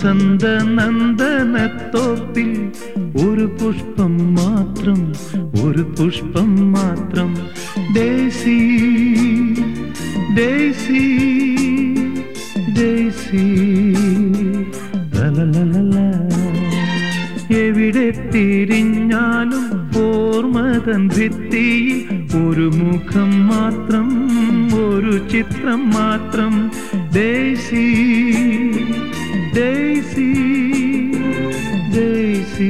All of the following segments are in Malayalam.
വസന്ത നന്ദനത്തോപ്പിൽ ഒരു പുഷ്പം മാത്രം, ഒരു പുഷ്പം മാത്രം. ഡേസി ഡേസി ഡേസി ലലലല. എവിടെ തിരിഞ്ഞാലും ഓർമ്മതൻ ഭിത്തിയിൽ ഒരു മുഖം മാത്രം, ഒരു ചിത്രം മാത്രം. ഡേസി ഡേസി ഡേസി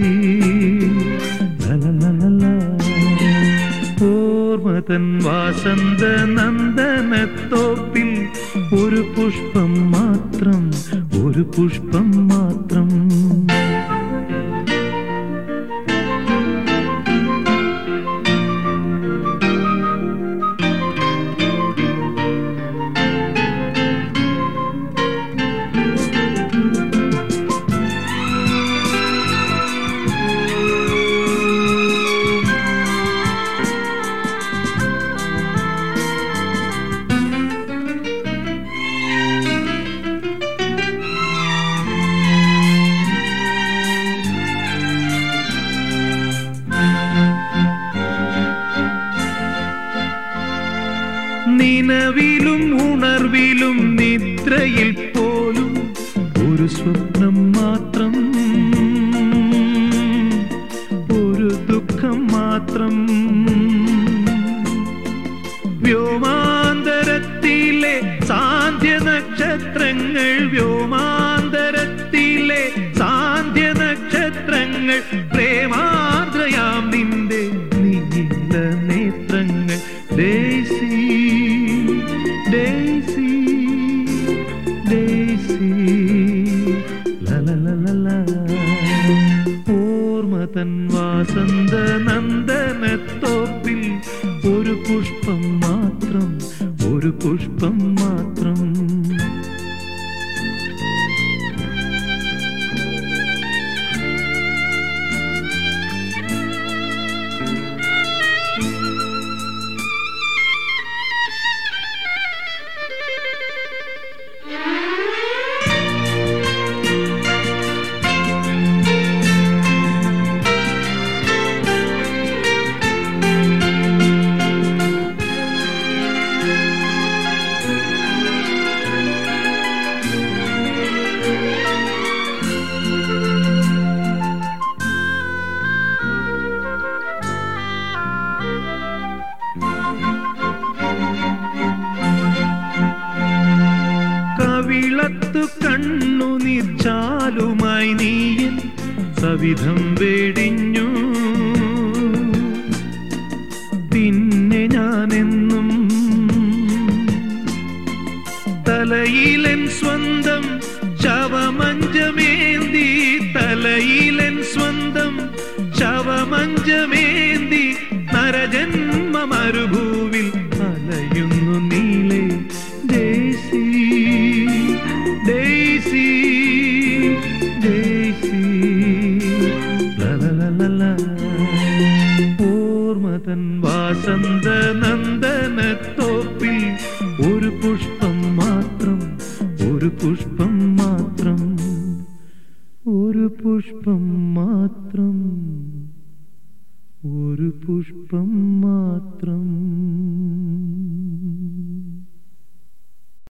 ലലലല. ഓർമ്മതൻ വാസന്ത നന്ദനത്തോപ്പിൽ ഒരു പുഷ്പം മാത്രം, ഒരു പുഷ്പം മാത്രം. നിലവിലും ഉണർവിലും നിദ്രയിൽ പോലും ഒരു സ്വപ്നം മാത്രം, ഒരു ദുഃഖം മാത്രം. വ്യോമാന്തരത്തിലെ സാന്ധ്യ നക്ഷത്രങ്ങൾ, വ്യോമാന്തരത്തിലെ സാന്ധ്യ നക്ഷത്രങ്ങൾ, പ്രേമാർദ്രയാം നിന്റെ നീല നേത്രങ്ങൾ. ഡേസി ഡേസി ഡേസി ലലലല. ഓർമ്മതൻ വാസന്ത നന്ദനത്തോപ്പിൽ ഒരു പുഷ്പം മാത്രം, ഒരു പുഷ്പം മാത്രം. കവിളത്തു കണ്ണുനീർ ചാലുമായി നീയൻ സവിധം വേടിഞ്ഞു. പിന്നെ ഞാനെന്നും തലയിലൻ സ്വന്തം ശവമഞ്ചമേന്തി, തലയിലൻ സ്വന്തം ശവമഞ്ചമേന്തി നരജന്മ മരുഭൂവിൽ അലയുന്നു നീളെ. ഡേസി ഡേസി ഡേസി ലലലല. ഓർമ്മതൻ വാസന്ത നന്ദനത്തോപ്പിൽ ഒരു പുഷ്പം മാത്രം, ഒരു പുഷ്പം മാത്രം, ഒരു പുഷ്പം മാത്രം, ഒരു പുഷ്പം മാത്രം.